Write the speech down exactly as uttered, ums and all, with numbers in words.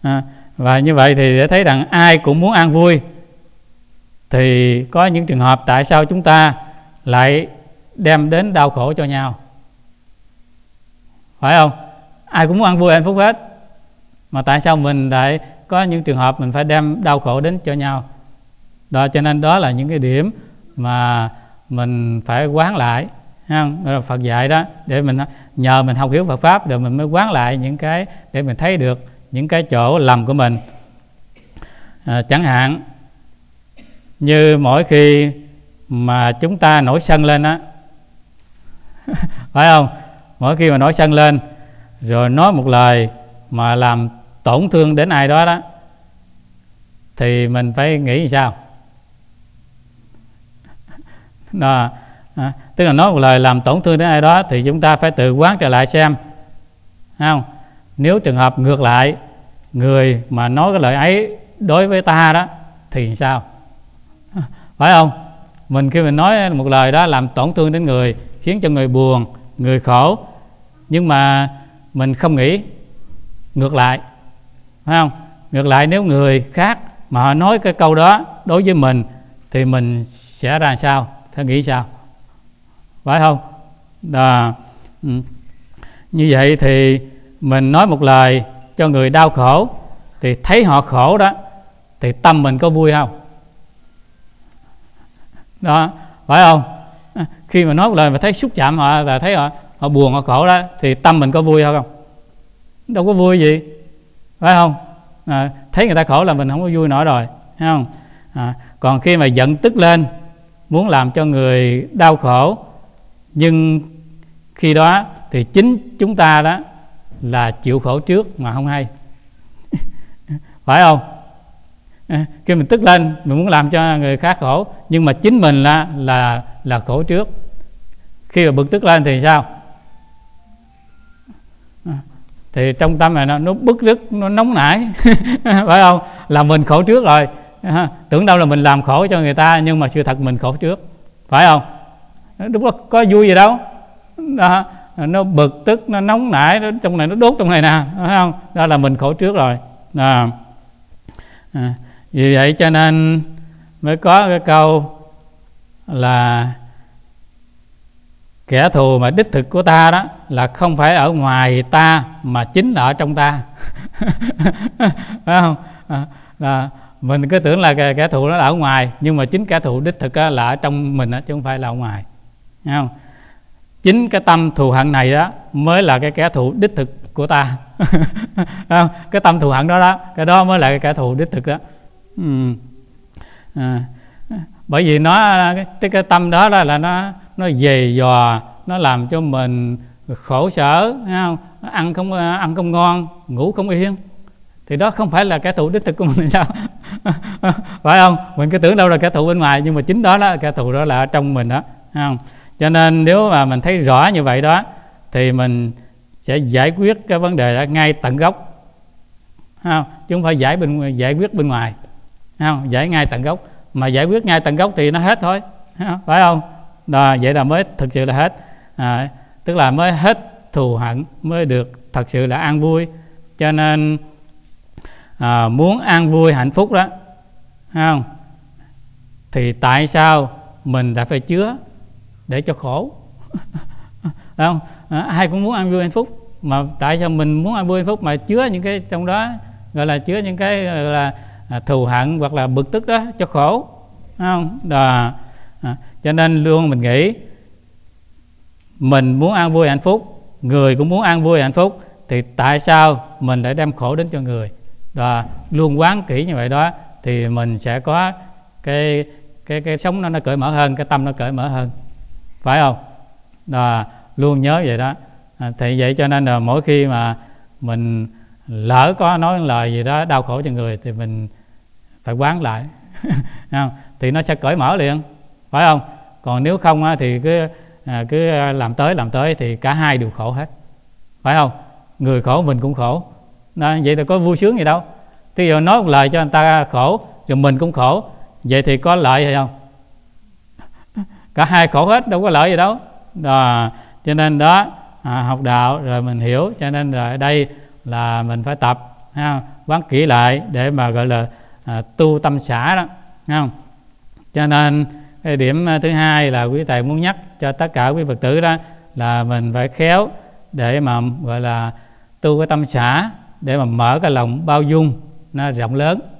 À, và như vậy thì để thấy rằng ai cũng muốn an vui, thì có những trường hợp tại sao chúng ta lại đem đến đau khổ cho nhau, phải không? Ai cũng muốn an vui hạnh phúc hết, mà tại sao mình lại có những trường hợp mình phải đem đau khổ đến cho nhau? Đó, cho nên đó là những cái điểm mà mình phải quán lại, không? Đó là Phật dạy đó, để mình nhờ mình học hiểu Phật pháp rồi mình mới quán lại những cái để mình thấy được những cái chỗ lầm của mình. À, chẳng hạn như mỗi khi mà chúng ta nổi sân lên á, phải không? Mỗi khi mà nổi sân lên rồi nói một lời mà làm tổn thương đến ai đó đó, thì mình phải nghĩ như sao? Đó, à, tức là nói một lời làm tổn thương đến ai đó thì chúng ta phải tự quán trở lại xem, không? Nếu trường hợp ngược lại, người mà nói cái lời ấy đối với ta đó thì sao? Phải không? Mình khi mình nói một lời đó làm tổn thương đến người, khiến cho người buồn, người khổ, nhưng mà mình không nghĩ ngược lại, phải không? Ngược lại nếu người khác mà họ nói cái câu đó đối với mình thì mình sẽ ra sao? Phải nghĩ sao? Phải không? Đó. Như vậy thì mình nói một lời cho người đau khổ, thì thấy họ khổ đó thì tâm mình có vui không? Đó, phải không? Khi mà nói một lời mà thấy xúc chạm họ, là thấy họ, họ buồn, họ khổ đó, thì tâm mình có vui không? Đâu có vui gì, phải không? À, thấy người ta khổ là mình không có vui nổi rồi, phải không? À, còn khi mà giận tức lên, muốn làm cho người đau khổ, nhưng khi đó thì chính chúng ta đó là chịu khổ trước mà không hay. Phải không? À, khi mình tức lên, mình muốn làm cho người khác khổ, nhưng mà chính mình là là là khổ trước. Khi mà bực tức lên thì sao? À, thì trong tâm này nó, nó bức rứt, nó nóng nảy. Phải không? Là mình khổ trước rồi. À, tưởng đâu là mình làm khổ cho người ta, nhưng mà sự thật mình khổ trước. Phải không? Đúng, có vui gì đâu. Đó, nó bực tức, nó nóng nảy, nó, trong này nó đốt trong này nè, phải không? Đó là mình khổ trước rồi. À, à, vì vậy cho nên mới có cái câu là kẻ thù mà đích thực của ta đó là không phải ở ngoài ta mà chính là ở trong ta. Phải không? À, à, mình cứ tưởng là kẻ thù nó là ở ngoài, nhưng mà chính kẻ thù đích thực là ở trong mình đó, chứ không phải là ở ngoài. Thấy không? Chính cái tâm thù hận này đó mới là cái kẻ thù đích thực của ta. Không? Cái tâm thù hận đó đó, cái đó mới là cái kẻ thù đích thực đó. Ừ. À, bởi vì nó cái, cái tâm đó, đó là nó nó dày dò, nó làm cho mình khổ sở, thấy không? Ăn không ăn không ngon, ngủ không yên, thì đó không phải là kẻ thù đích thực của mình sao? Phải không? Mình cứ tưởng đâu là kẻ thù bên ngoài, nhưng mà chính đó là kẻ thù đó là ở trong mình đó, thấy không? Cho nên nếu mà mình thấy rõ như vậy đó, thì mình sẽ giải quyết cái vấn đề đó ngay tận gốc, không? Chứ không phải giải bên giải quyết bên ngoài, không? Giải ngay tận gốc, mà giải quyết ngay tận gốc thì nó hết thôi, phải không? Đó, vậy là mới thực sự là hết, à, tức là mới hết thù hận, mới được thật sự là an vui. Cho nên à, muốn an vui hạnh phúc đó, không? Thì tại sao mình đã phải chứa để cho khổ? Không? À, ai cũng muốn an vui hạnh phúc, mà tại sao mình muốn an vui hạnh phúc mà chứa những cái trong đó, gọi là chứa những cái gọi là à, thù hận hoặc là bực tức đó cho khổ, không? Đó. À, cho nên luôn mình nghĩ mình muốn an vui hạnh phúc, người cũng muốn an vui hạnh phúc, thì tại sao mình lại đem khổ đến cho người? Đó, luôn quán kỹ như vậy đó, thì mình sẽ có cái cái cái sống nó nó cởi mở hơn, cái tâm nó cởi mở hơn, phải không? Đó, luôn nhớ vậy đó. À, thì vậy cho nên là mỗi khi mà mình lỡ có nói lời gì đó đau khổ cho người thì mình phải quán lại. Không? Thì nó sẽ cởi mở liền, phải không? Còn nếu không á, thì cứ à, cứ làm tới làm tới thì cả hai đều khổ hết, phải không? Người khổ mình cũng khổ. Đó, vậy thì có vui sướng gì đâu. Thì giờ nói một lời cho người ta khổ rồi mình cũng khổ, vậy thì có lợi hay không? Cả hai khổ hết, đâu có lợi gì đâu. Đó, cho nên đó à, học đạo rồi mình hiểu, cho nên là ở đây là mình phải tập ha, quán kỹ lại để mà gọi là à, tu tâm xả đó, không? Cho nên cái điểm thứ hai là quý thầy muốn nhắc cho tất cả quý Phật tử đó là mình phải khéo để mà gọi là tu cái tâm xả, để mà mở cái lòng bao dung nó rộng lớn.